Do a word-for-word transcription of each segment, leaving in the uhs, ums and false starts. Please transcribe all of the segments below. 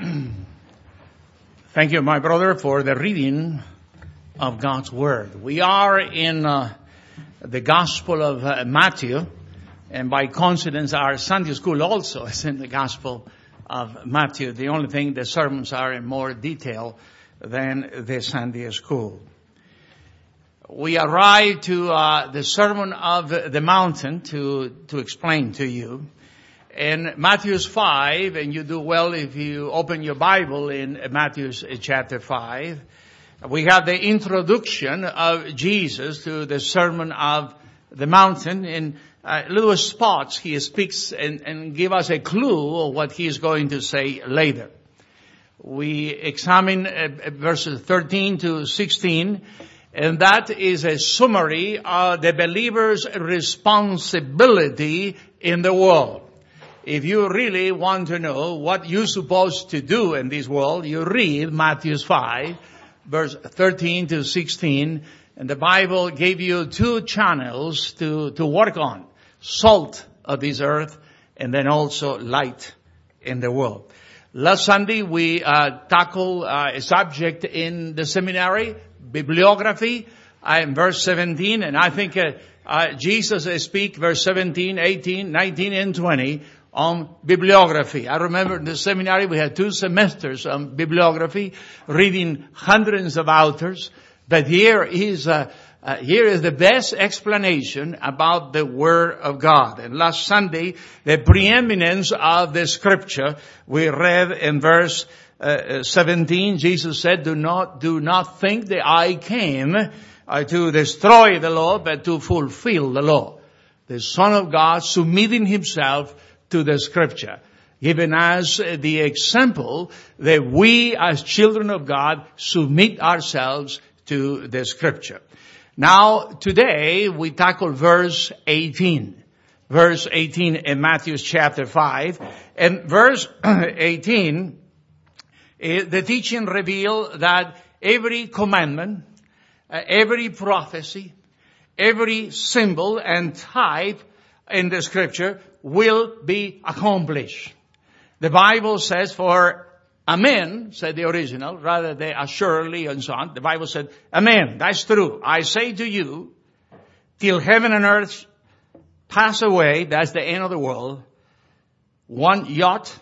Thank you, my brother, for the reading of God's Word. We are in uh, the Gospel of uh, Matthew, and by coincidence, our Sunday school also is in the Gospel of Matthew. The only thing, the sermons are in more detail than the Sunday school. We arrived to uh, the Sermon of the Mountain to, to explain to you. In Matthew five, and you do well if you open your Bible in Matthew chapter five, we have the introduction of Jesus to the Sermon of the Mountain. In uh, little spots, he speaks and, and give us a clue of what he is going to say later. We examine uh, verses thirteen to sixteen, and that is a summary of the believer's responsibility in the world. If you really want to know what you're supposed to do in this world, you read Matthew five, verse thirteen to sixteen, and the Bible gave you two channels to, to work on. Salt of this earth, and then also light in the world. Last Sunday we uh, tackled uh, a subject in the seminary, bibliography, uh, in verse seventeen, and I think uh, uh, Jesus uh, speak verse seventeen, eighteen, nineteen, and twenty, on bibliography. I remember in the seminary we had two semesters on bibliography, reading hundreds of authors. But here is uh, uh, here is the best explanation about the Word of God. And last Sunday, the preeminence of the Scripture we read in verse uh, seventeen. Jesus said, "Do not do not think that I came uh, to destroy the law, but to fulfill the law." The Son of God submitting himself to the Scripture, giving us the example that we as children of God submit ourselves to the Scripture. Now, today we tackle verse eighteen. Verse eighteen in Matthew chapter five. And verse eighteen, the teaching reveals that every commandment, every prophecy, every symbol and type in the Scripture will be accomplished. The Bible says for amen, said the original, rather than assuredly and so on. The Bible said, amen, that's true. I say to you, till heaven and earth pass away, that's the end of the world, one jot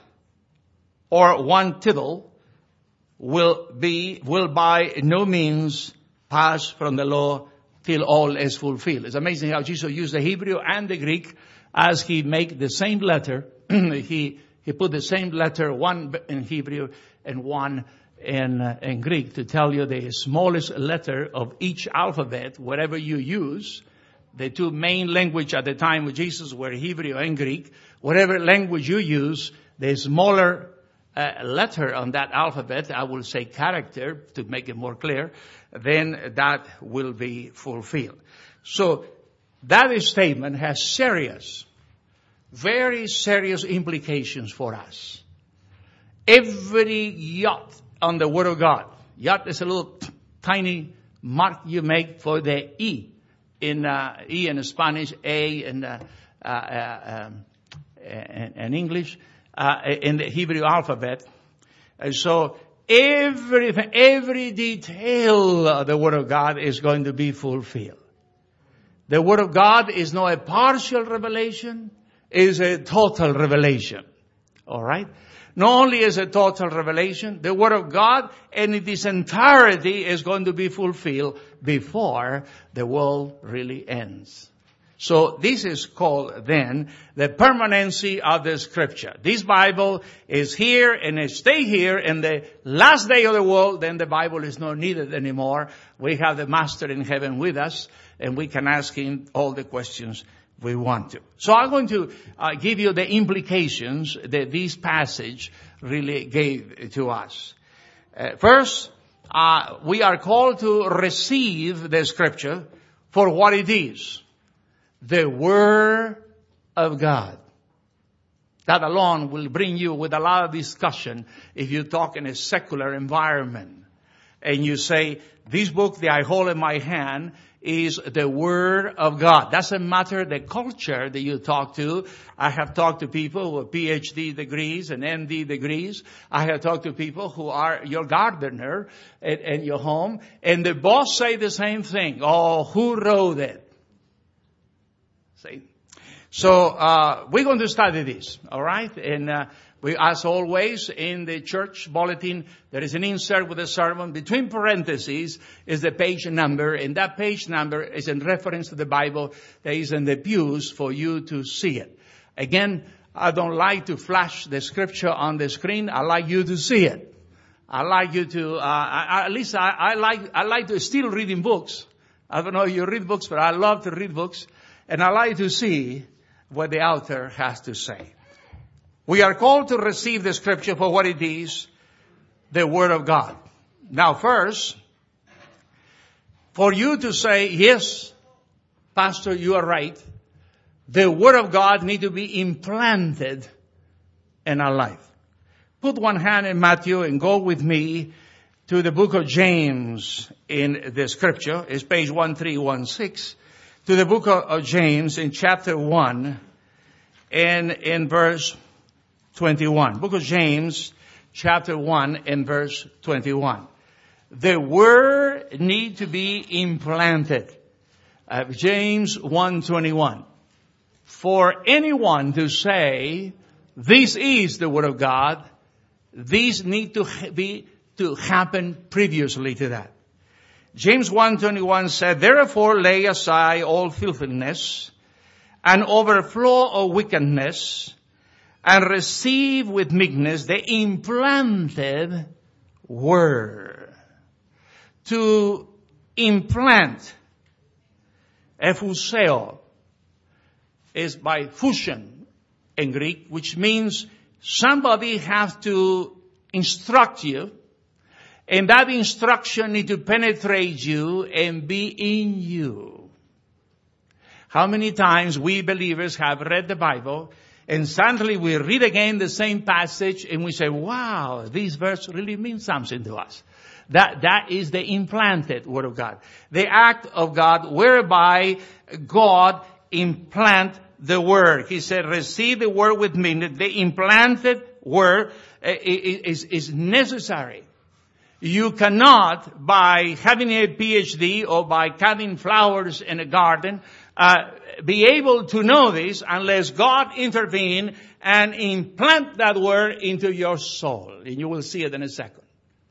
or one tittle will be, will by no means pass from the law till all is fulfilled. It's amazing how Jesus used the Hebrew and the Greek as he make the same letter. he he put the same letter, one in Hebrew and one in uh, in Greek, to tell you the smallest letter of each alphabet, whatever you use. The two main language at the time of Jesus were Hebrew and Greek. Whatever language you use, the smaller uh, letter on that alphabet, I will say character to make it more clear, then that will be fulfilled. So that statement has serious, very serious implications for us. Every jot on the Word of God. Jot is a little t- tiny mark you make for the E in uh, E in Spanish, A in uh, uh, uh, um, in, in English, uh, in the Hebrew alphabet. And so everything, every detail of the Word of God is going to be fulfilled. The Word of God is not a partial revelation, it is a total revelation. Alright? Not only is a total revelation, the Word of God in its entirety is going to be fulfilled before the world really ends. So this is called then the permanency of the Scripture. This Bible is here and it stay here in the last day of the world, then the Bible is not needed anymore. We have the Master in heaven with us, and we can ask him all the questions we want to. So I'm going to uh, give you the implications that this passage really gave to us. Uh, first, uh, we are called to receive the Scripture for what it is. The Word of God. That alone will bring you with a lot of discussion if you talk in a secular environment. and you say, this book that I hold in my hand is the Word of God. Doesn't matter the culture that you talk to. I have talked to people with P H D degrees and M D degrees. I have talked to people who are your gardener at, at your home, and they both say the same thing. Oh, who wrote it? See? So, uh, we're going to study this, alright? And, uh, we, as always, in the church bulletin, there is an insert with a sermon. Between parentheses is the page number, and that page number is in reference to the Bible that is in the pews for you to see it. Again, I don't like to flash the scripture on the screen. I like you to see it. I like you to, uh, I, at least I, I like, I like to still reading books. I don't know if you read books, but I love to read books. And I like to see what the author has to say. We are called to receive the scripture for what it is, the Word of God. Now first, for you to say, yes, Pastor, you are right, the Word of God needs to be implanted in our life. Put one hand in Matthew and go with me to the book of James in the scripture. It's page one three one six. To the book of James in chapter one and in verse twenty-one. Book of James, chapter one and verse twenty-one. The word need to be implanted. Uh, James one twenty-one. For anyone to say, this is the word of God, these need to be, to happen previously to that. James one twenty-one said, therefore lay aside all filthiness and overflow of wickedness, and receive with meekness the implanted word. To implant, ephuseo, is by fusion in Greek, which means somebody has to instruct you, and that instruction need to penetrate you and be in you. How many times we believers have read the Bible, and suddenly we read again the same passage and we say, wow, this verse really means something to us. That, that is the implanted Word of God. The act of God whereby God implant the Word. He said, receive the Word with me. The implanted Word is, is necessary. You cannot, by having a P H D or by cutting flowers in a garden, uh, be able to know this unless God intervene and implant that word into your soul. And you will see it in a second.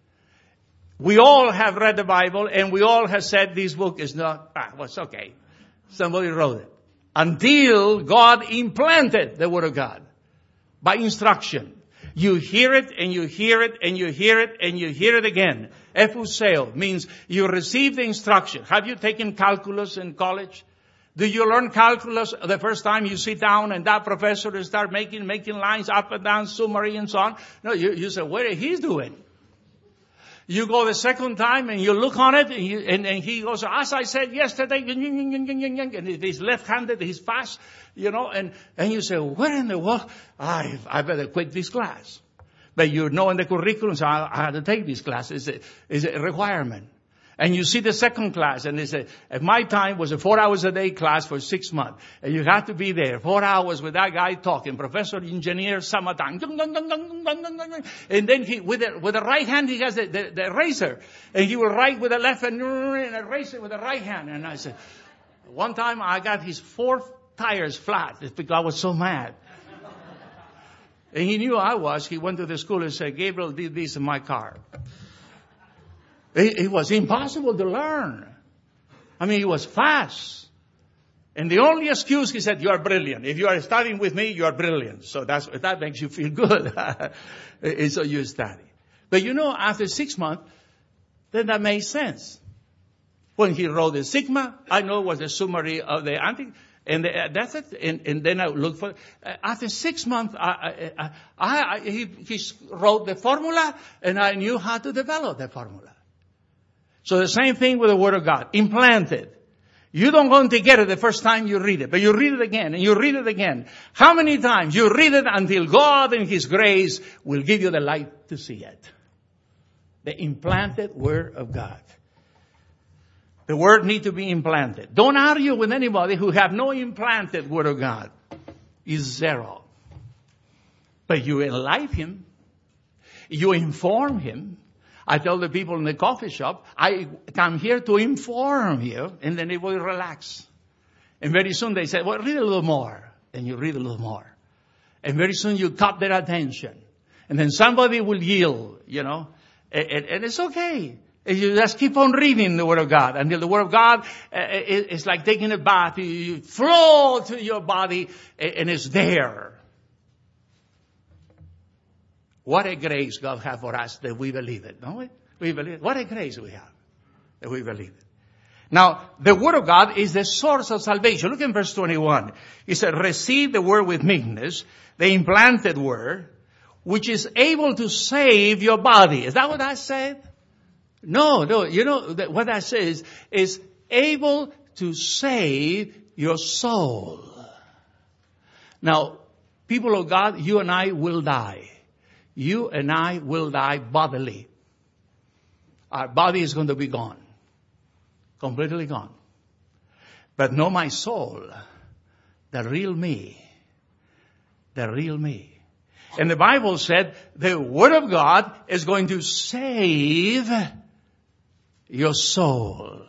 We all have read the Bible and we all have said this book is not, ah, well, it's okay. Somebody wrote it. Until God implanted the Word of God by instruction. You hear it and you hear it and you hear it and you hear it again. Ephuseo means you receive the instruction. Have you taken calculus in college? Do you learn calculus the first time you sit down and that professor start making, making lines up and down, summary and so on? No, you, you say, what is he doing? You go the second time and you look on it and, you, and, and he goes, as I said yesterday, and he's left-handed, he's fast, you know, and, and you say, what in the world? I, I better quit this class. But you know in the curriculum, so I, I had to take this class. It's a, it's a requirement. And you see the second class, and they say, at my time was a four hours a day class for six months. And you have to be there, four hours with that guy talking, Professor Engineer Samatan. And then he, with the, with the right hand, he has the, the, the eraser. And he will write with the left hand and erase it with the right hand. And I said, one time I got his four tires flat. It's because I was so mad. And he knew I was. He went to the school and said, Gabriel did this in my car. It was impossible to learn. I mean, he was fast. And the only excuse, he said, you are brilliant. If you are studying with me, you are brilliant. So that's, that makes you feel good. And so you study. But you know, after six months, then that made sense. When he wrote the Sigma, I know it was the summary of the anti, and the, uh, that's it. And, and then I looked for, uh, after six months, I, I, I, I, he, he wrote the formula, and I knew how to develop the formula. So the same thing with the Word of God. Implanted. You don't going to get it the first time you read it, but you read it again and you read it again. How many times? You read it until God in His grace will give you the light to see it. The implanted Word of God. The Word needs to be implanted. Don't argue with anybody who have no implanted Word of God. It's zero. But you enlighten him. You inform him. I tell the people in the coffee shop, I come here to inform you, and then they will relax. And very soon they say, well, read a little more. And you read a little more. And very soon you caught their attention. And then somebody will yield, you know. And, and, and it's okay. And you just keep on reading the Word of God until the Word of God uh, is like taking a bath. You, you flow to your body and it's there. What a grace God has for us that we believe it, don't we? We believe it. What a grace we have that we believe it. Now, the Word of God is the source of salvation. Look in verse twenty-one. He said, receive the Word with meekness, the implanted Word, which is able to save your body. Is that what I said? No, no. You know, what I say is, is able to save your soul. Now, people of God, you and I will die. You and I will die bodily. Our body is going to be gone. Completely gone. But know my soul, the real me, the real me. And the Bible said the Word of God is going to save your soul.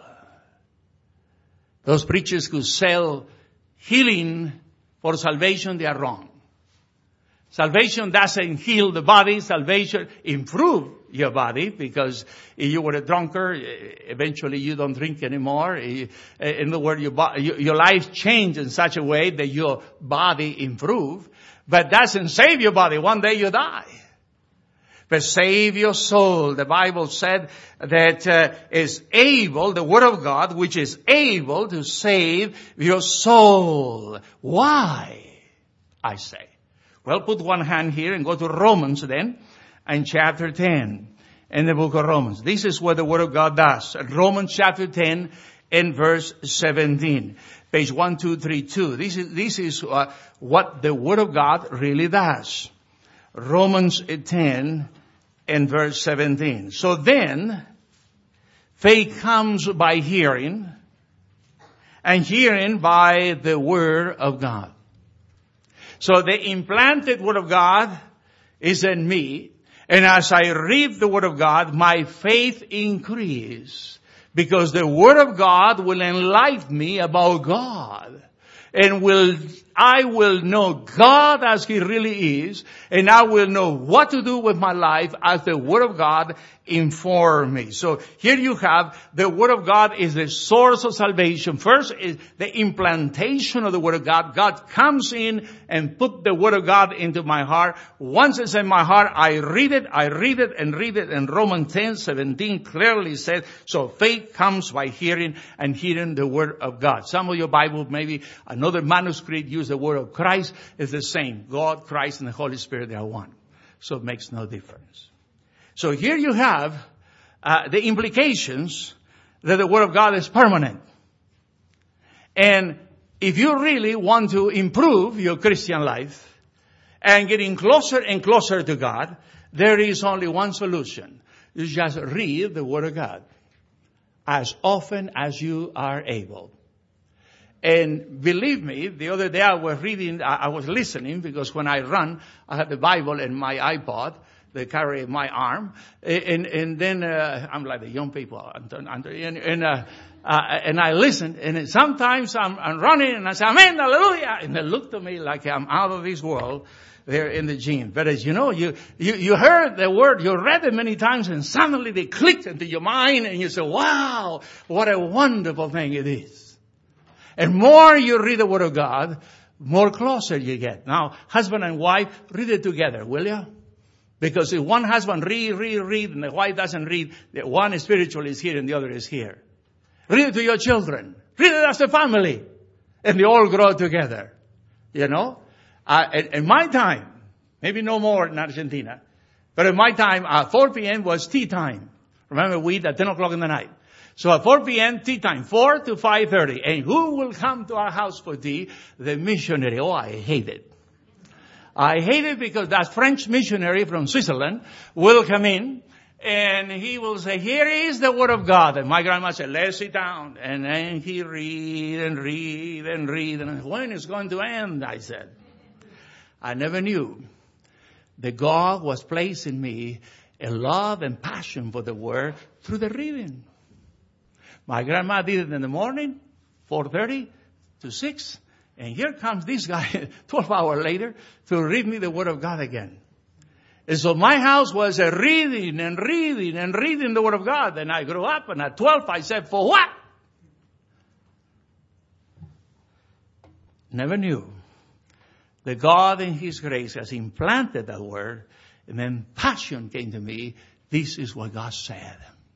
Those preachers who sell healing for salvation, they are wrong. Salvation doesn't heal the body. Salvation improves your body, because if you were a drunkard, eventually you don't drink anymore. In the word, your, your life changed in such a way that your body improves. But doesn't save your body. One day you die. But save your soul. The Bible said that uh, is able, the Word of God, which is able to save your soul. Why? I say. Well, put one hand here and go to Romans then, and chapter ten, in the book of Romans. This is what the Word of God does. Romans chapter ten and verse seventeen. Page one two three two. This is, this is uh, what the Word of God really does. Romans ten and verse seventeen. So then, faith comes by hearing, and hearing by the Word of God. So the implanted Word of God is in me, and as I read the Word of God, my faith increases, because the Word of God will enlighten me about God, and will I will know God as He really is, and I will know what to do with my life as the Word of God informs me. So here you have the Word of God is the source of salvation. First is the implantation of the Word of God. God comes in and put the Word of God into my heart. Once it's in my heart, I read it, I read it and read it. And Romans ten seventeen clearly says, so faith comes by hearing, and hearing the Word of God. Some of your Bible, maybe another manuscript, use the word of Christ. Is the same. God, Christ, and the Holy Spirit, they are one. So it makes no difference. So here you have uh, the implications that the Word of God is permanent. And if you really want to improve your Christian life and getting closer and closer to God, there is only one solution. You just read the Word of God as often as you are able. And believe me, the other day I was reading, I was listening, because when I run, I have the Bible and my iPod. They carry my arm. And, and then, uh, I'm like the young people. And, and, uh, uh, and I listen. And sometimes I'm, I'm running and I say, Amen, hallelujah. And they look to me like I'm out of this world. They're in the gym. But as you know, you, you, you heard the word, you read it many times, and suddenly they clicked into your mind and you say, wow, what a wonderful thing it is. And more you read the Word of God, more closer you get. Now, husband and wife, read it together, will you? Because if one husband read, read, read, and the wife doesn't read, the one spiritual is here and the other is here. Read it to your children. Read it as a family. And they all grow together. You know? Uh, in, in my time, maybe no more in Argentina, but in my time, uh, four p.m. was tea time. Remember, we eat at ten o'clock in the night. So at four p.m. tea time, four to five thirty. And who will come to our house for tea? The missionary. Oh, I hate it. I hate it because that French missionary from Switzerland will come in, And he will say, here is the Word of God. And my grandma said, let's sit down. And then he read and read and read. And when is it going to end? I said. I never knew that God was placing in me a love and passion for the Word through the reading. My grandma did it in the morning, four thirty to six. And here comes this guy twelve hours later to read me the Word of God again. And so my house was a reading and reading and reading the Word of God. And I grew up, and at twelve I said, for what? Never knew that God in His grace has implanted that Word. And then passion came to me. This is what God said.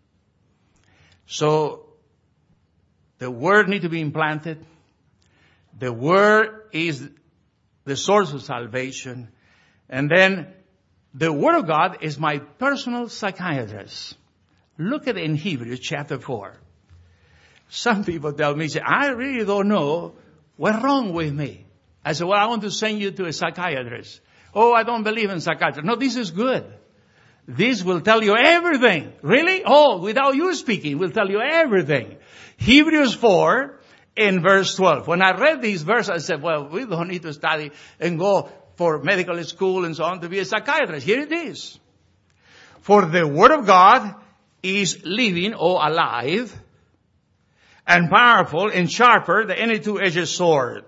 So the Word needs to be implanted. The Word is the source of salvation. And then the Word of God is my personal psychiatrist. Look at it in Hebrews chapter four. Some people tell me, say, I really don't know what's wrong with me. I said, well, I want to send you to a psychiatrist. Oh, I don't believe in psychiatry. No, this is good. This will tell you everything. Really? Oh, without you speaking, will tell you everything. Hebrews four in verse twelve. When I read these verses, I said, well, we don't need to study and go for medical school and so on to be a psychiatrist. Here it is. For the Word of God is living or alive and powerful and sharper than any two-edged sword.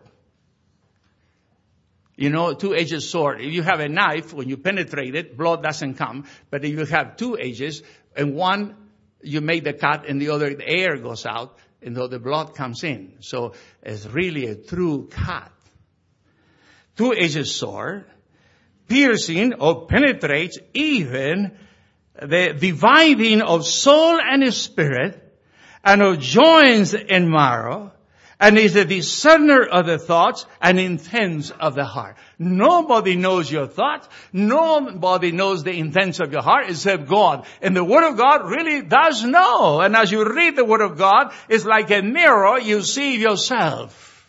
You know, two-edged sword. If you have a knife, when you penetrate it, blood doesn't come. But if you have two edges, and one, you make the cut, and the other, the air goes out, and so the blood comes in. So it's really a true cut. Two-edged sword, piercing or penetrates even the dividing of soul and spirit, and of joints and marrow, and is a discerner of the thoughts and intents of the heart. Nobody knows your thoughts. Nobody knows the intents of your heart except God. And the Word of God really does know. And as you read the Word of God, it's like a mirror. You see yourself.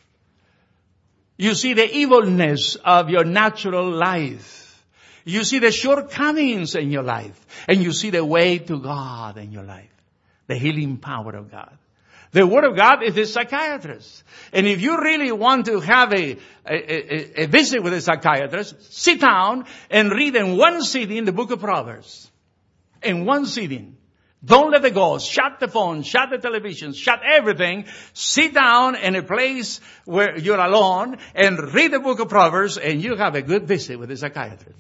You see the evilness of your natural life. You see the shortcomings in your life. And you see the way to God in your life. The healing power of God. The Word of God is a psychiatrist. And if you really want to have a, a, a, a visit with a psychiatrist, sit down and read in one sitting the book of Proverbs. In one sitting. Don't let it go. Shut the phone, shut the television, shut everything. Sit down in a place where you're alone and read the book of Proverbs, and you have a good visit with a psychiatrist.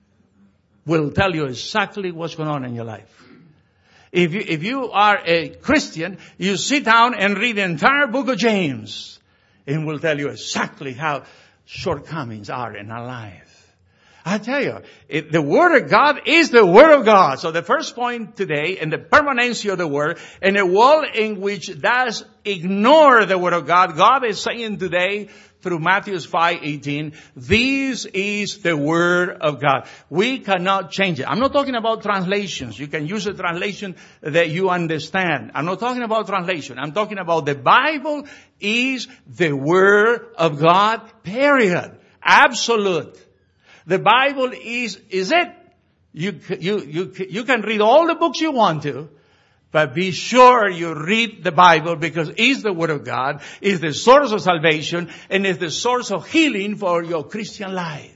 Will tell you exactly what's going on in your life. If you, if you are a Christian, you sit down and read the entire book of James, and will tell you exactly how shortcomings are in our life. I tell you, it, the Word of God is the Word of God. So the first point today, in the permanency of the Word, in a world in which does ignore the Word of God, God is saying today, through Matthew five eighteen, this is the Word of God. We cannot change it. I'm not talking about translations. You can use a translation that you understand. I'm not talking about translation. I'm talking about the Bible is the Word of God, period. Absolute. The Bible is, is it. You, you, you, you can read all the books you want to. But be sure you read the Bible, because it's the Word of God, it's the source of salvation, and it's the source of healing for your Christian life.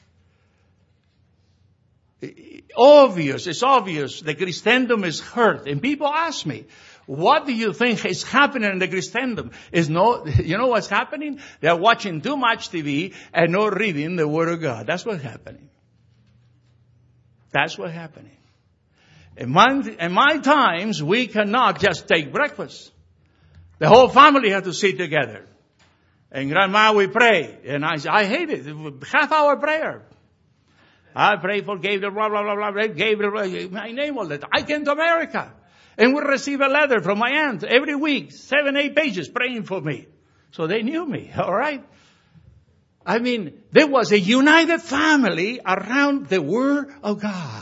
Obvious, it's obvious the Christendom is hurt. And people ask me, what do you think is happening in the Christendom? Is no, you know what's happening? They're watching too much T V and not reading the Word of God. That's what's happening. That's what's happening. In my, in my times, we cannot just take breakfast. The whole family had to sit together. And Grandma, we pray. And I I hate it. Half hour prayer. I pray for Gabriel, blah, blah, blah, blah, Gabriel, my name all that. I came to America. And we receive a letter from my aunt every week, seven, eight pages praying for me. So they knew me, all right? I mean, there was a united family around the Word of God.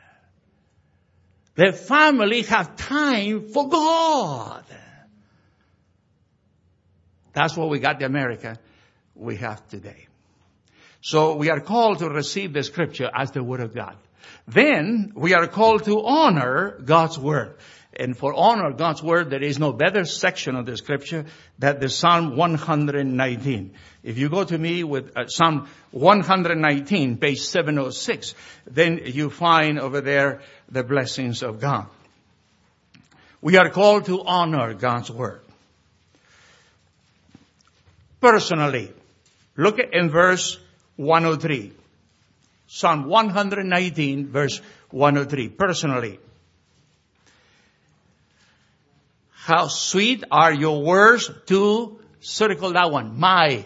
The family have time for God. That's what we got in America we have today. So we are called to receive the Scripture as the Word of God. Then we are called to honor God's Word. And for honor God's Word, there is no better section of the Scripture than the Psalm one nineteen. If you go to me with uh, Psalm one nineteen, page seven oh six, then you find over there the blessings of God. We are called to honor God's Word. Personally, look at in verse one oh three. Psalm one nineteen, verse one oh three. Personally. How sweet are your words to, circle that one, my,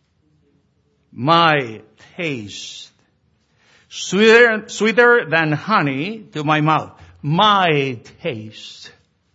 my taste. Sweeter, sweeter than honey to my mouth. My taste.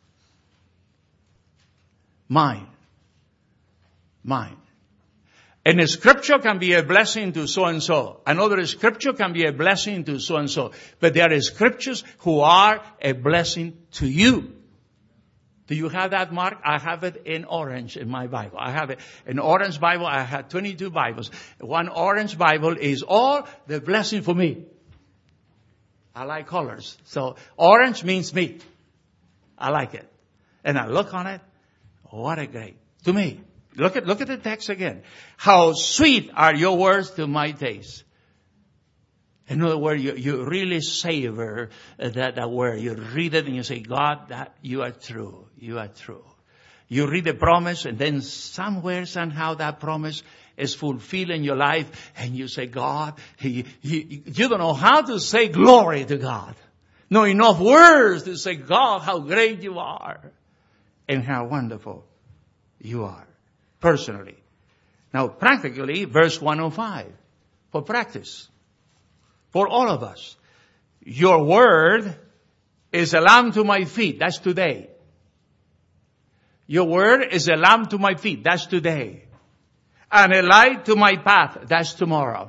Mine. Mine. And a scripture can be a blessing to so-and-so. Another scripture can be a blessing to so-and-so. But there are scriptures who are a blessing to you. Do you have that, Mark? I have it in orange in my Bible. I have it in orange Bible. I had twenty-two Bibles. One orange Bible is all the blessing for me. I like colors. So orange means me. I like it. And I look on it. What a great. To me. Look at, look at the text again. How sweet are your words to my taste. In other words, you, you really savor that, that word. You read it and you say, God, that you are true. You are true. You read the promise and then somewhere, somehow that promise is fulfilled in your life and you say, God, he, he, you don't know how to say glory to God. No enough words to say, God, how great you are and how wonderful you are. Personally. Now, practically, verse one oh five, for practice. For all of us. Your word is a lamp to my feet. That's today. Your word is a lamp to my feet. That's today. And a light to my path. That's tomorrow.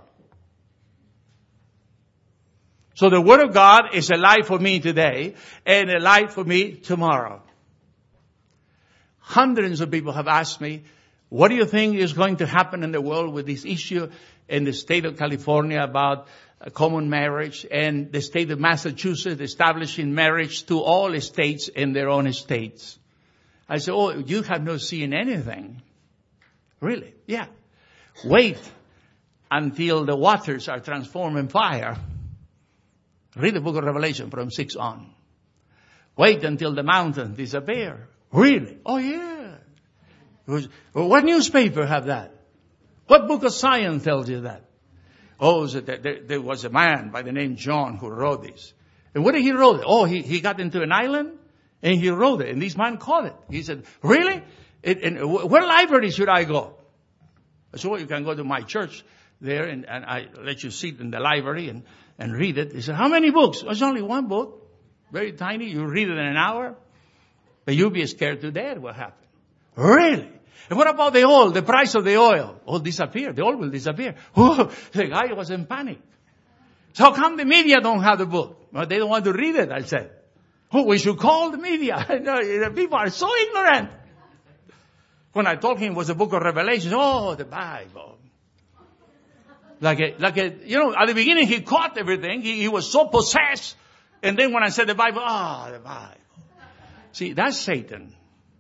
So the word of God is a light for me today and a light for me tomorrow. Hundreds of people have asked me, what do you think is going to happen in the world with this issue in the state of California about common marriage and the state of Massachusetts establishing marriage to all states in their own states? I said, oh, you have not seen anything. Really? Yeah. Wait until the waters are transformed in fire. Read the book of Revelation from six on. Wait until the mountains disappear. Really? Oh, yeah. What newspaper have that? What book of science tells you that? Oh, so there, there was a man by the name John who wrote this. And what did he wrote? Oh, he, he got into an island and he wrote it. And this man caught it. He said, really? It, and where library should I go? I said, well, you can go to my church there and, and I let you sit in the library and, and read it. He said, how many books? There's only one book. Very tiny. You read it in an hour. But you'll be scared to death what happened. Really? And what about the oil, the price of the oil? All disappear. The oil will disappear. Oh, the guy was in panic. So how come the media don't have the book? Well, they don't want to read it, I said. Oh, we should call the media. The people are so ignorant. When I told him it was the book of Revelation, oh, the Bible. Like a, like a, you know, at the beginning he caught everything. He, he was so possessed. And then when I said the Bible, ah, oh, the Bible. See, that's Satan.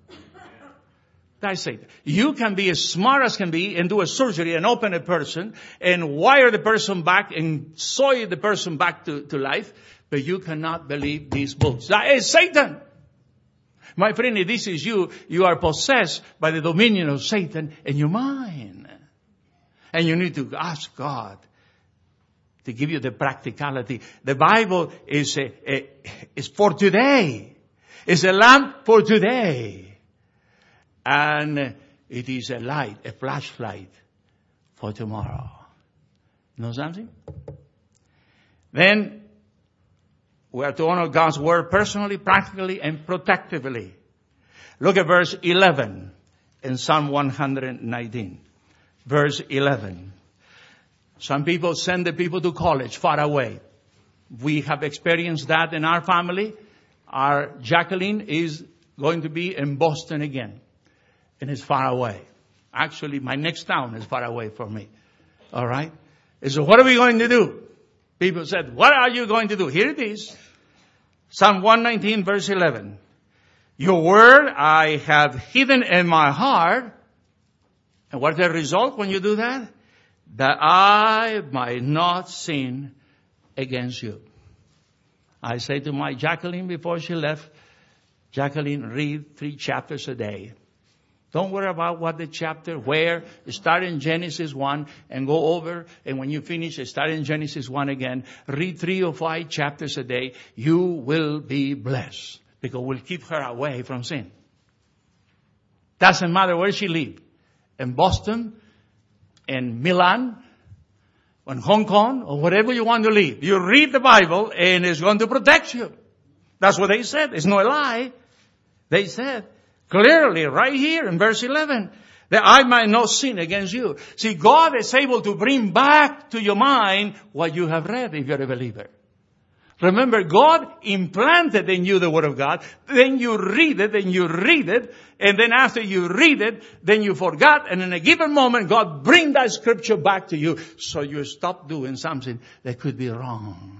That's Satan. You can be as smart as can be and do a surgery and open a person and wire the person back and soy the person back to, to life. But you cannot believe these books. That is Satan. My friend, if this is you, you are possessed by the dominion of Satan in your mind. And you need to ask God to give you the practicality. The Bible is a, a, is for today. It's a lamp for today. And it is a light, a flashlight for tomorrow. Know something? Then we are to honor God's word personally, practically, and protectively. Look at verse eleven in Psalm one nineteen. Verse eleven. Some people send the people to college far away. We have experienced that in our family. Our Jacqueline is going to be in Boston again. And it's far away. Actually, my next town is far away from me. All right? And so what are we going to do? People said, what are you going to do? Here it is. Psalm one nineteen verse eleven. Your word I have hidden in my heart. And what's the result when you do that? That I might not sin against you. I say to my Jacqueline before she left, Jacqueline, read three chapters a day. Don't worry about what the chapter, where. Start in Genesis one and go over. And when you finish, start in Genesis one again. Read three or five chapters a day. You will be blessed. Because we'll keep her away from sin. Doesn't matter where she lives. In Boston, in Milan, in Hong Kong, or wherever you want to live. You read the Bible and it's going to protect you. That's what they said. It's no lie. They said clearly right here in verse eleven that I might not sin against you. See, God is able to bring back to your mind what you have read if you're a believer. Remember, God implanted in you the Word of God. Then you read it, then you read it. And then after you read it, then you forgot. And in a given moment, God bring that scripture back to you. So you stop doing something that could be wrong.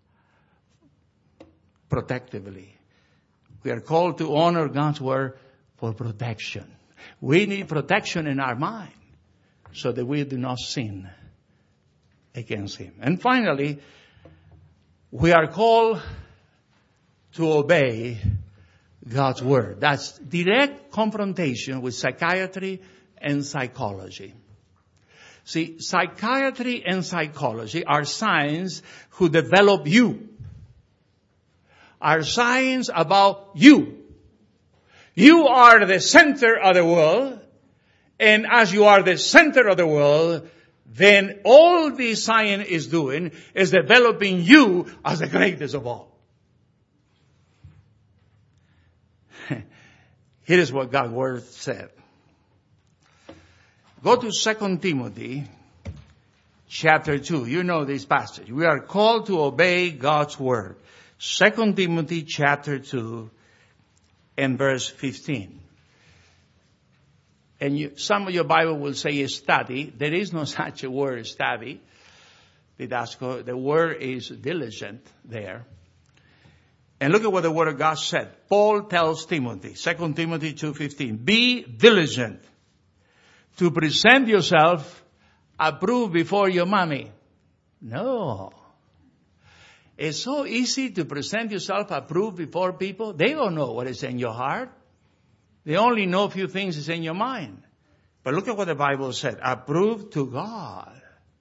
Protectively. We are called to honor God's Word for protection. We need protection in our mind so that we do not sin against Him. And finally, we are called to obey God's Word. That's direct confrontation with psychiatry and psychology. See, psychiatry and psychology are science who develop you. Are science about you. You are the center of the world. And as you are the center of the world, then all the science is doing is developing you as the greatest of all. Here is what God's Word said. Go to Second Timothy chapter two. You know this passage. We are called to obey God's Word. Second Timothy chapter two and verse fifteen. And you, some of your Bible will say study. There is no such a word, study. Didasco. The word is diligent there. And look at what the Word of God said. Paul tells Timothy, Second Timothy two fifteen, be diligent to present yourself approved before your mommy. No. It's so easy to present yourself approved before people. They don't know what is in your heart. They only know a few things is in your mind. But look at what the Bible said. Approved to God.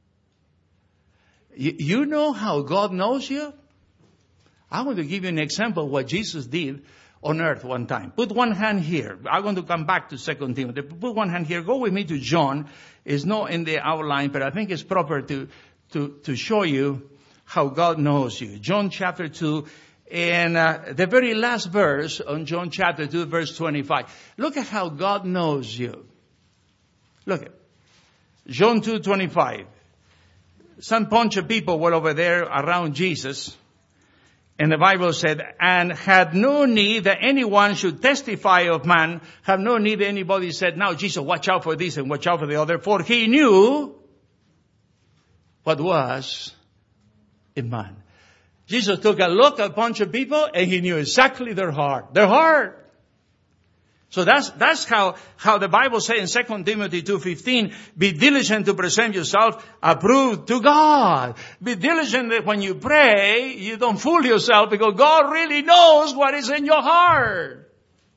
You, you know how God knows you? I want to give you an example of what Jesus did on earth one time. Put one hand here. I'm going to come back to Second Timothy. Put one hand here. Go with me to John. It's not in the outline, but I think it's proper to, to, to show you how God knows you. John chapter two. And uh, the very last verse on John chapter two, verse twenty-five. Look at how God knows you. Look at John two twenty-five. Some bunch of people were over there around Jesus. And the Bible said, and had no need that anyone should testify of man. Have no need that anybody said, now Jesus, watch out for this and watch out for the other. For he knew what was in man. Jesus took a look at a bunch of people and he knew exactly their heart. Their heart. So that's, that's how, how the Bible says in Second Timothy two fifteen, be diligent to present yourself approved to God. Be diligent that when you pray, you don't fool yourself because God really knows what is in your heart.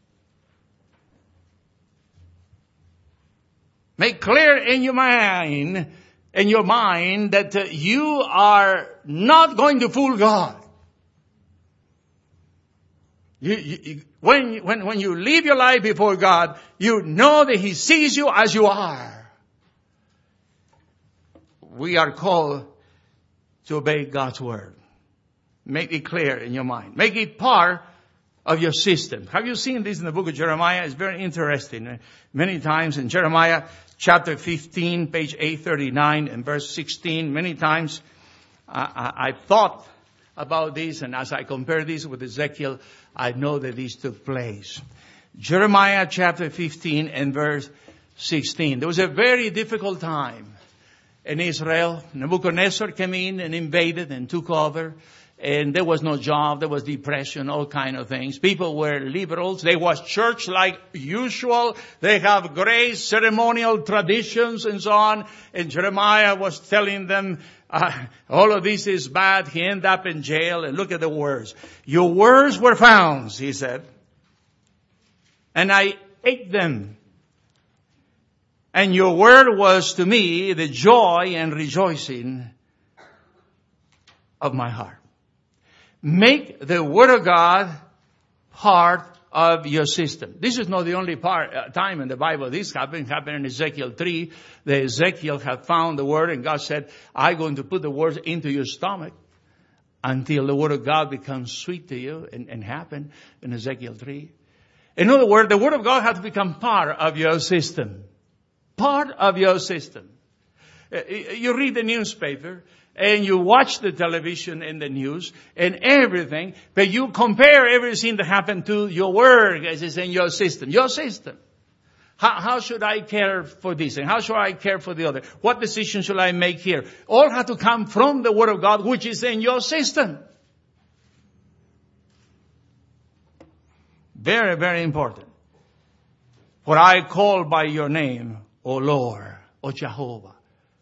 Make clear in your mind in your mind that uh, you are not going to fool God. You, you, when, when, when you live your life before God, you know that He sees you as you are. We are called to obey God's Word. Make it clear in your mind. Make it part of your system. Have you seen this in the book of Jeremiah? It's very interesting. Many times in Jeremiah chapter fifteen, page eight thirty-nine and verse sixteen, many times I, I, I thought about this, and as I compare this with Ezekiel, I know that this took place. Jeremiah chapter fifteen and verse sixteen. There was a very difficult time in Israel. Nebuchadnezzar came in and invaded and took over. And there was no job, there was depression, all kind of things. People were liberals. They was church like usual. They have great ceremonial traditions and so on. And Jeremiah was telling them, uh, all of this is bad. He ended up in jail. And look at the words. Your words were found, he said. And I ate them. And your word was to me the joy and rejoicing of my heart. Make the Word of God part of your system. This is not the only part, uh, time in the Bible this happened. It happened in Ezekiel three. The Ezekiel had found the Word and God said, I'm going to put the words into your stomach until the Word of God becomes sweet to you, and, and happened in Ezekiel three. In other words, the Word of God had to become part of your system. Part of your system. Uh, you read the newspaper, and you watch the television and the news and everything, but you compare everything that happened to your work as is in your system. Your system. How, how should I care for this and how should I care for the other? What decision should I make here? All have to come from the Word of God, which is in your system. Very, very important. For I call by your name, O Lord, O Jehovah,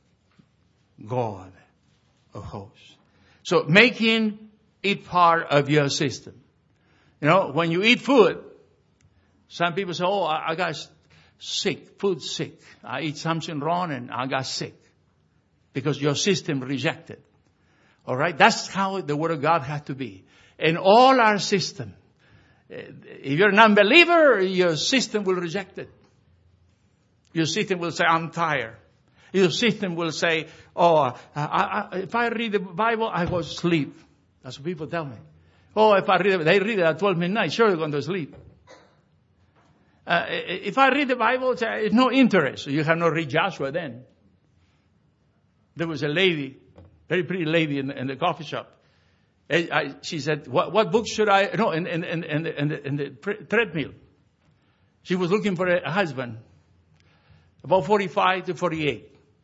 God of hosts. So making it part of your system. You know, when you eat food, some people say, oh, I, I got sick, food sick. I eat something wrong and I got sick. Because your system rejected. Alright? That's how the Word of God has to be. In all our system. If you're an unbeliever, your system will reject it. Your system will say, I'm tired. Your system will say, oh, I, I, if I read the Bible, I go to sleep. That's what people tell me. Oh, if I read it, they read it at twelve midnight, sure they're going to sleep. Uh, if I read the Bible, it's no interest. You have not read Joshua then. There was a lady, very pretty lady in the, in the coffee shop. And I, she said, what, what book should I, no, in, in, in, in, the, in the, in the treadmill. She was looking for a husband. About forty-five to forty-eight.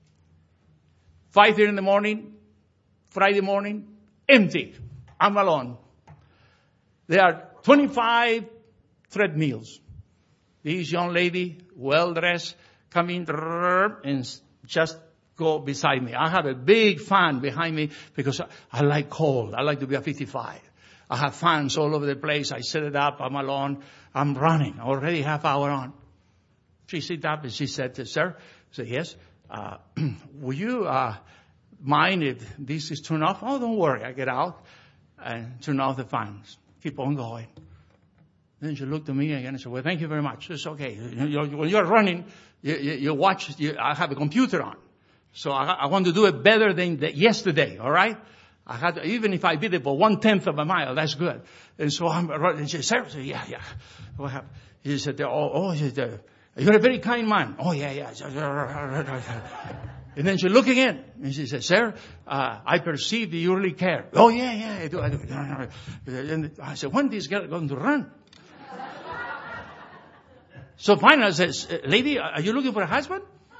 five thirty in the morning, Friday morning, empty. I'm alone. There are twenty-five treadmills. This young lady, well dressed, come in and just go beside me. I have a big fan behind me because I like cold. I like to be at fifty-five. I have fans all over the place. I set it up. I'm alone. I'm running. Already half hour on. She sit up and she said, sir, I said, yes, uh, will you, uh, mind if this is turned off? Oh, don't worry. I get out and turn off the fans. Keep on going. Then she looked at me again and said, well, thank you very much. It's okay. You, you, when you're running, you, you, you watch, you, I have a computer on. So I, I want to do it better than the, yesterday, all right? I had, even if I did it for one-tenth of a mile, that's good. And so I'm running. And she said, sir, yeah, yeah. What happened? He said, oh, oh, he said, you're a very kind man. Oh, yeah, yeah. And then she looked again. And she said, sir, uh, I perceive that you really care. Oh, yeah, yeah, I do. I do. And I said, when is this girl going to run? So finally I said, lady, are you looking for a husband?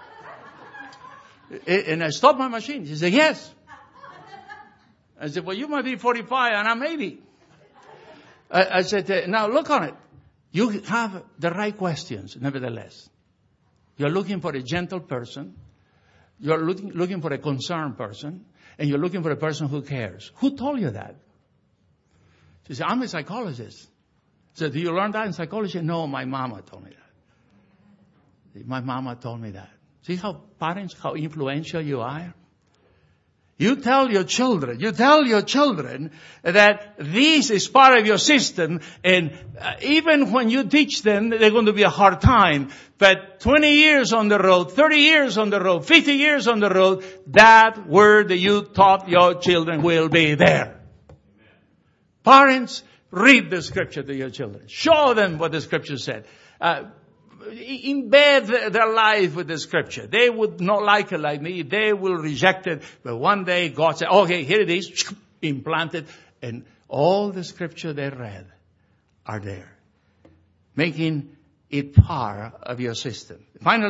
And I stopped my machine. She said, yes. I said, well, you might be forty-five and I'm eighty. I, I said, now look on it. You have the right questions, nevertheless. You're looking for a gentle person. You're looking, looking for a concerned person. And you're looking for a person who cares. Who told you that? She said, I'm a psychologist. I said, do you learn that in psychology? No, my mama told me that. My mama told me that. See how parents, how influential you are? You tell your children, you tell your children that this is part of your system, and uh, even when you teach them, they're going to be a hard time. But twenty years on the road, thirty years on the road, fifty years on the road, that word that you taught your children will be there. Amen. Parents, read the scripture to your children. Show them what the scripture said. Uh, Embed their life with the scripture. They would not like it like me. They will reject it. But one day God said, okay, here it is. Implanted. And all the scripture they read are there. Making it part of your system. Finally,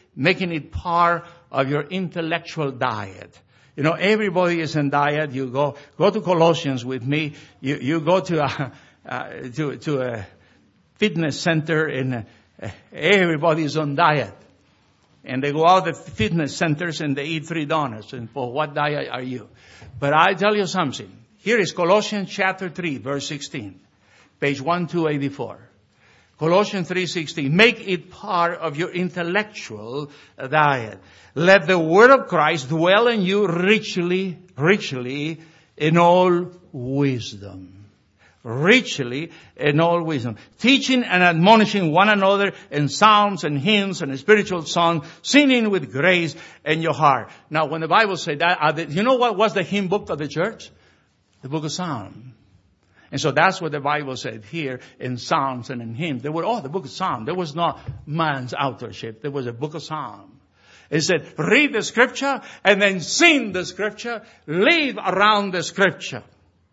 making it part of your intellectual diet. You know, everybody is in diet. You go, go to Colossians with me. You, you go to a, uh, to, to a fitness center and uh, everybody is on diet. And they go out to fitness centers and they eat three donuts. And for what diet are you? But I tell you something. Here is Colossians chapter three, verse sixteen. Page one two eighty-four. Colossians three sixteen. Make it part of your intellectual diet. Let the word of Christ dwell in you richly, richly in all wisdom. Richly in all wisdom. Teaching and admonishing one another in psalms and hymns and spiritual songs, singing with grace in your heart. Now, when the Bible said that, you know what was the hymn book of the church? The book of Psalms. And so that's what the Bible said here in Psalms and in hymns. There were, oh, the book of Psalms. There was not man's authorship. There was a book of Psalms. It said, read the scripture and then sing the scripture. Live around the scripture.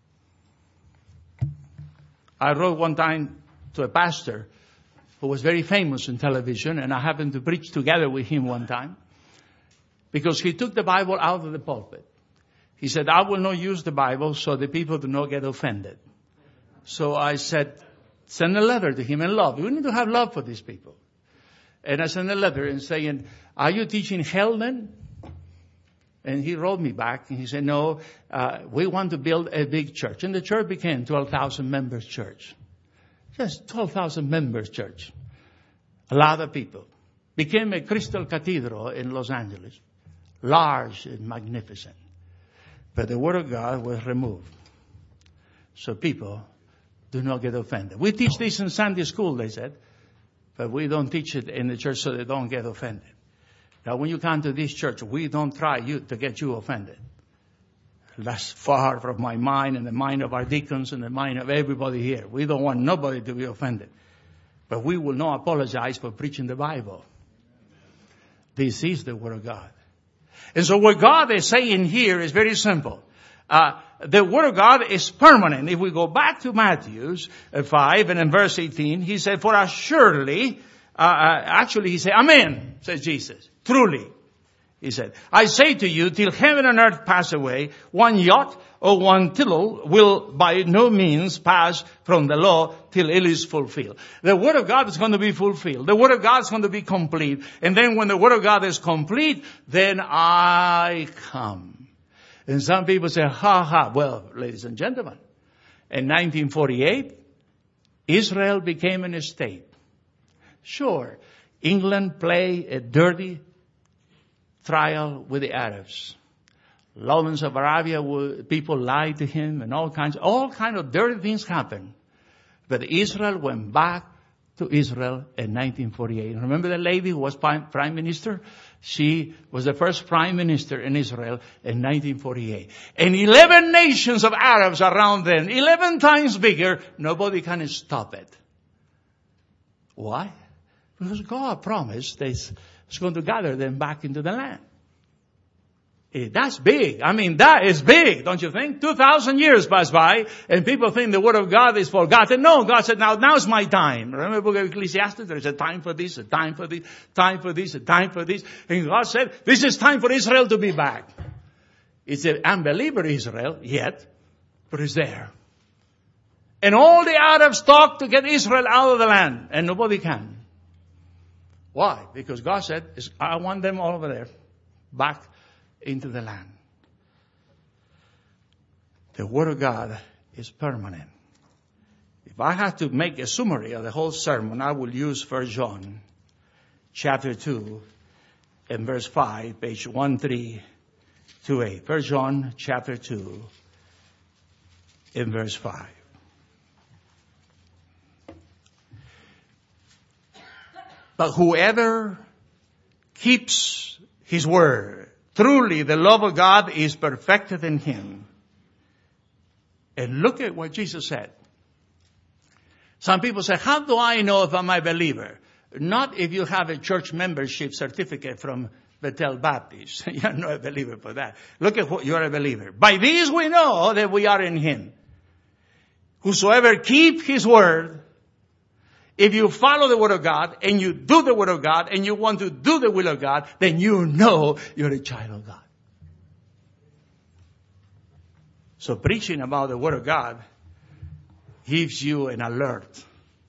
I wrote one time to a pastor who was very famous in television, and I happened to preach together with him one time because he took the Bible out of the pulpit. He said, I will not use the Bible so the people do not get offended. So I said, send a letter to him in love. We need to have love for these people. And I sent a letter and saying, are you teaching hell then? And he wrote me back and he said, no, uh, we want to build a big church. And the church became twelve thousand members church. Just twelve thousand members church. A lot of people. Became a crystal cathedral in Los Angeles. Large and magnificent. But the word of God was removed. So people do not get offended. We teach this in Sunday school, they said. But we don't teach it in the church so they don't get offended. Now, when you come to this church, we don't try you to get you offended. That's far from my mind and the mind of our deacons and the mind of everybody here. We don't want nobody to be offended. But we will not apologize for preaching the Bible. This is the Word of God. And so what God is saying here is very simple. Uh, the Word of God is permanent. If we go back to Matthew five and in verse eighteen, he said, for assuredly, uh, uh, actually he said, amen, says Jesus. Truly, he said, I say to you, till heaven and earth pass away, one jot or one tittle will by no means pass from the law till it is fulfilled. The Word of God is going to be fulfilled. The Word of God is going to be complete. And then when the Word of God is complete, then I come. And some people say, ha ha. Well, ladies and gentlemen, in nineteen forty-eight, Israel became an state. Sure, England played a dirty trial with the Arabs. Lawrence of Arabia, people lied to him and all kinds, all kinds of dirty things happened. But Israel went back to Israel in nineteen forty-eight. Remember the lady who was prime minister? She was the first prime minister in Israel in nineteen forty-eight. And eleven nations of Arabs around then, eleven times bigger, nobody can stop it. Why? Because God promised that He's going to gather them back into the land. That's big. I mean, that is big, don't you think? Two thousand years pass by, and people think the Word of God is forgotten. No, God said, now, now's my time. Remember the book of Ecclesiastes? There's a time for this, a time for this, time for this, a time for this. And God said, this is time for Israel to be back. It's an unbeliever Israel, yet, but it's there. And all the Arabs talk to get Israel out of the land, and nobody can. Why? Because God said, I want them all over there, back into the land. The Word of God is permanent. If I had to make a summary of the whole sermon, I will use First John chapter two and verse five, page one three two eight. First John chapter two and verse five. But whoever keeps His word, truly the love of God is perfected in him. And look at what Jesus said. Some people say, how do I know if I'm a believer? Not if you have a church membership certificate from Bethel Baptist. You're not a believer for that. Look at what you're a believer. By this we know that we are in Him. Whosoever keep His word, If you follow the Word of God and you do the Word of God and you want to do the will of God, then you know you're a child of God. So preaching about the Word of God gives you an alert.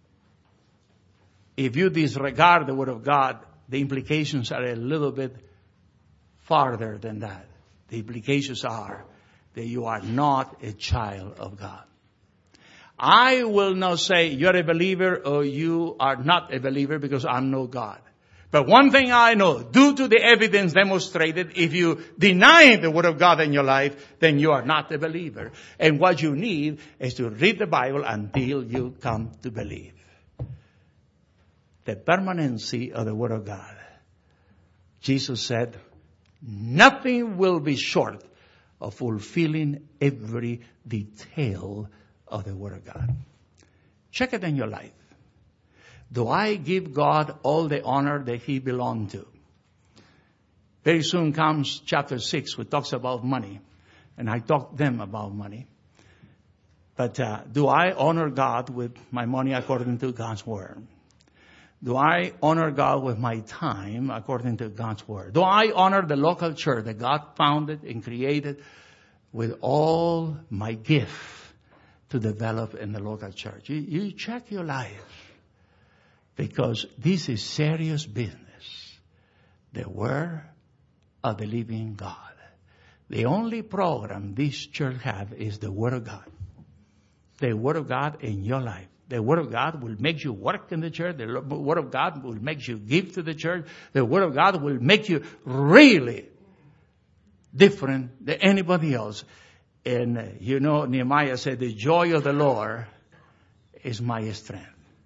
If you disregard the Word of God, the implications are a little bit farther than that. The implications are that you are not a child of God. I will not say you're a believer or you are not a believer because I know God. But one thing I know, due to the evidence demonstrated, if you deny the Word of God in your life, then you are not a believer. And what you need is to read the Bible until you come to believe. The permanency of the Word of God. Jesus said, nothing will be short of fulfilling every detail of the Word of God. Check it in your life. Do I give God all the honor that He belongs to? Very soon comes chapter six, which talks about money. And I talk them about money. But uh, do I honor God with my money according to God's Word? Do I honor God with my time according to God's Word? Do I honor the local church that God founded and created with all my gift to develop in the local church? You, you check your life. Because this is serious business. The Word of the living God. The only program this church has is the Word of God. The Word of God in your life. The Word of God will make you work in the church. The Word of God will make you give to the church. The Word of God will make you really different than anybody else. And uh, you know, Nehemiah said, the joy of the Lord is my strength.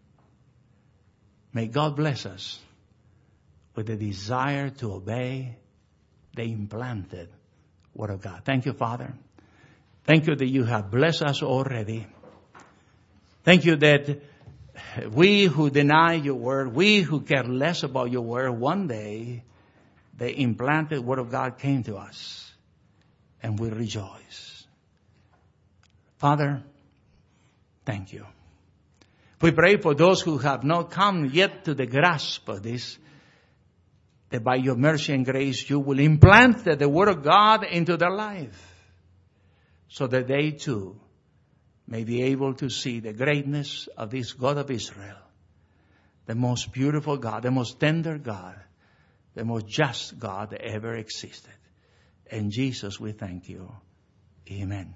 May God bless us with the desire to obey the implanted Word of God. Thank you, Father. Thank you that you have blessed us already. Thank you that we who deny your Word, we who care less about your Word, one day the implanted Word of God came to us and we rejoice. Father, thank you. We pray for those who have not come yet to the grasp of this, that by your mercy and grace you will implant the Word of God into their life, so that they too may be able to see the greatness of this God of Israel, the most beautiful God, the most tender God, the most just God that ever existed. And Jesus, we thank you. Amen.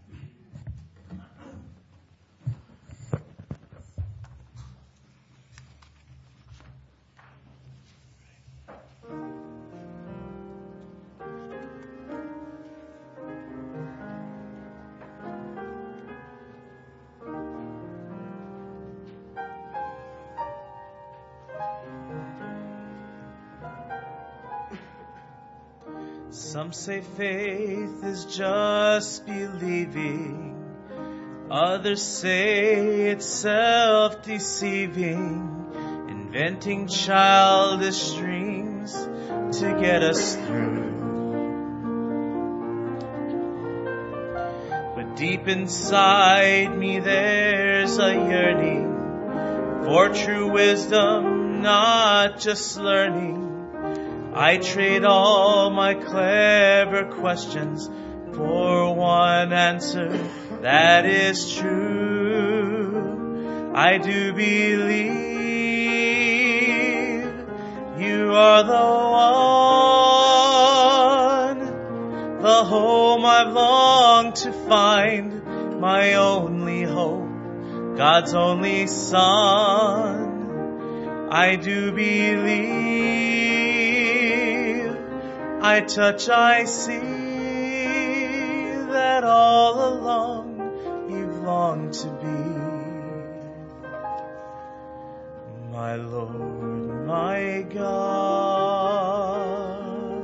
Some say faith is just believing. Others say it's self-deceiving, inventing childish dreams to get us through. But deep inside me there's a yearning for true wisdom, not just learning. I trade all my clever questions for one answer that is true. I do believe you are the one, the home I've longed to find, my only hope, God's only Son. I do believe, I touch, I see that all along you've longed to be my Lord, my God.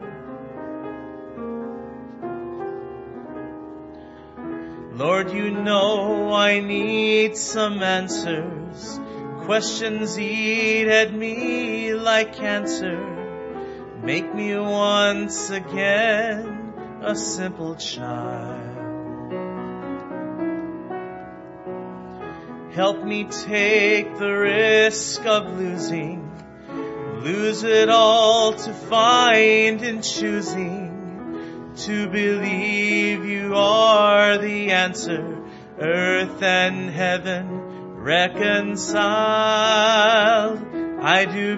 Lord, you know I need some answers. Questions eat at me like cancer. Make me once again a simple child. Help me take the risk of losing, lose it all to find in choosing to believe you are the answer, earth and heaven reconciled. I do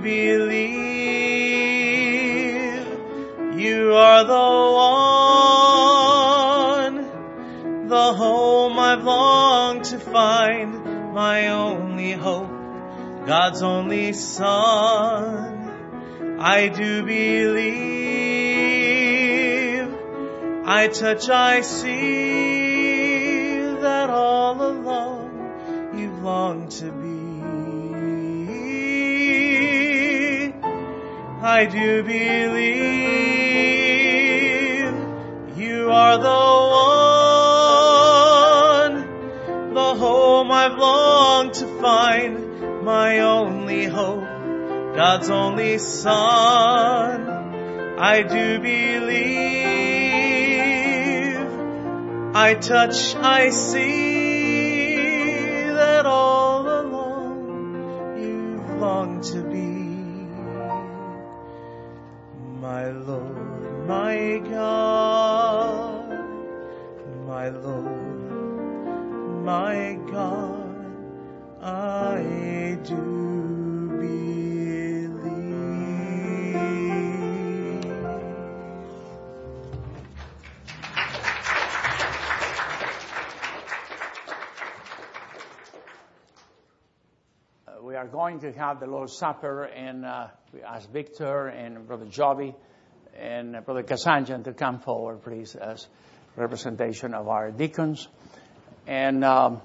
believe you are the one, the home I've longed to find, my only hope, God's only Son. I do believe, I touch, I see that all along you've longed to be. I do believe you are the one, the home I've longed to find, my only hope, God's only Son. I do believe, I touch, I see that all along you've longed to be. My Lord, my God, my Lord, my God, I do believe. Uh, we are going to have the Lord's Supper, and uh, we ask Victor and Brother Joby and uh, Brother Kasanjan to come forward, please, as representation of our deacons. And um,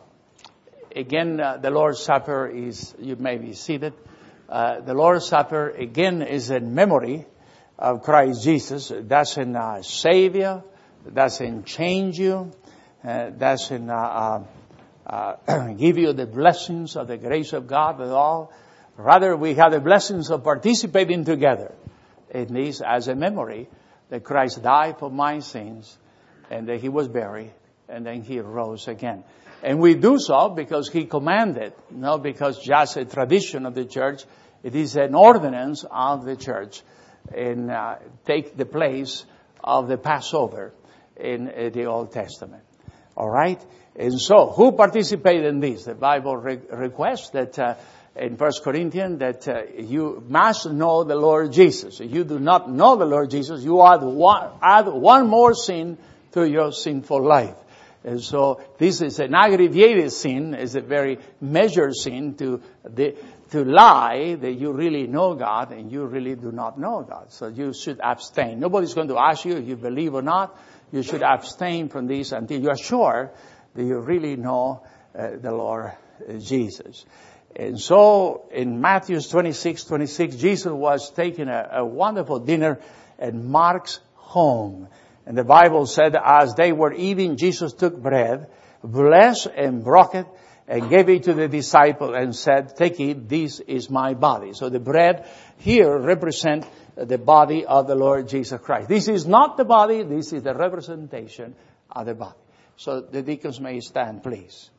again, uh, the Lord's Supper is, you may be seated. Uh, the Lord's Supper, again, is in memory of Christ Jesus. It doesn't uh, save you. It doesn't change you. Uh, it doesn't uh, uh, uh, give you the blessings of the grace of God at all. Rather, we have the blessings of participating together in this as a memory that Christ died for my sins and that He was buried and then He rose again. And we do so because He commanded, not because just a tradition of the church. It is an ordinance of the church and uh, take the place of the Passover in uh, the Old Testament. All right? And so, who participated in this? The Bible re- requests that uh, in First Corinthians that uh, you must know the Lord Jesus. If you do not know the Lord Jesus, you add one, add one more sin to your sinful life. And so this is an aggravated sin, is a very measured sin to the, to lie that you really know God and you really do not know God. So you should abstain. Nobody's going to ask you if you believe or not. You should abstain from this until you are sure that you really know uh, the Lord uh, Jesus. And so in Matthew twenty-six twenty-six, Jesus was taking a, a wonderful dinner at Mark's home. And the Bible said, as they were eating, Jesus took bread, blessed and broke it, and gave it to the disciple and said, take it, this is my body. So the bread here represents the body of the Lord Jesus Christ. This is not the body, this is the representation of the body. So the deacons may stand, please.